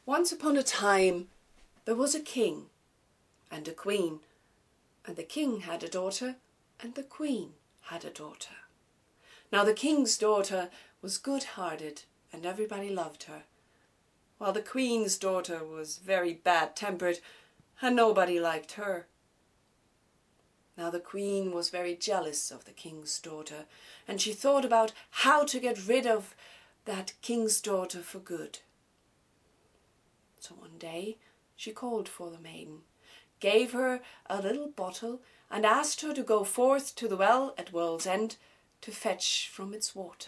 Once upon a time there was a king and a queen, and the king had a daughter and the queen had a daughter. Now the king's daughter was good-hearted and everybody loved her, while the queen's daughter was very bad-tempered and nobody liked her. Now the queen was very jealous of the king's daughter, and she thought about how to get rid of that king's daughter for good. So one day she called for the maiden, gave her a little bottle, and asked her to go forth to the well at World's End to fetch from its water.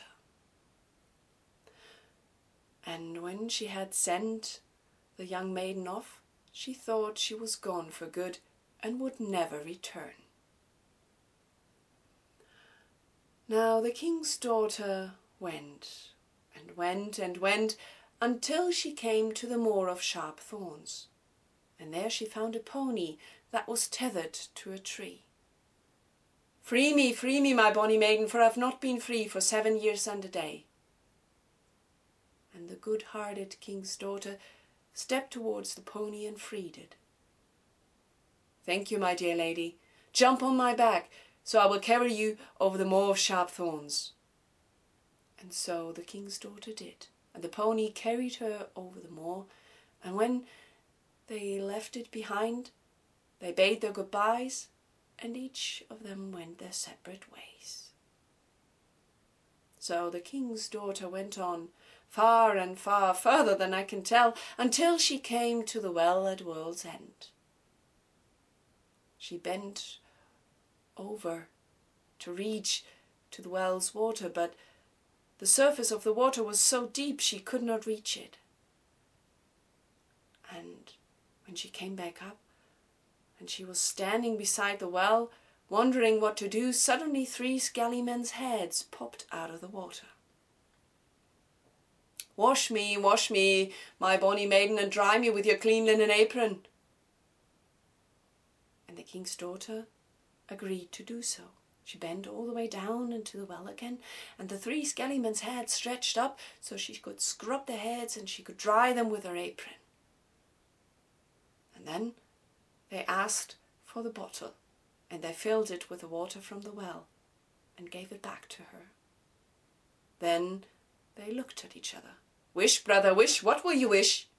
And when she had sent the young maiden off, she thought she was gone for good and would never return. Now the king's daughter went and went and went until she came to the moor of sharp thorns, and there she found a pony that was tethered to a tree. Free me, my bonny maiden, for I've not been free for 7 years and a day." And the good-hearted king's daughter stepped towards the pony and freed it. "Thank you, my dear lady. Jump on my back, so I will carry you over the moor of sharp thorns." And so the king's daughter did, and the pony carried her over the moor, and when they left it behind, they bade their goodbyes, and each of them went their separate ways. So the king's daughter went on, far and far, further than I can tell, until she came to the well at World's End. She bent over to reach to the well's water, but the surface of the water was so deep she could not reach it. And when she came back up, and she was standing beside the well, wondering what to do, suddenly 3 scaly men's heads popped out of the water. Wash me, my bonny maiden, and dry me with your clean linen apron." And the king's daughter agreed to do so. She bent all the way down into the well again, and the 3 scaly men's heads stretched up so she could scrub their heads and she could dry them with her apron. And then they asked for the bottle, and they filled it with the water from the well and gave it back to her. Then they looked at each other. "Wish, brother, wish, what will you wish?"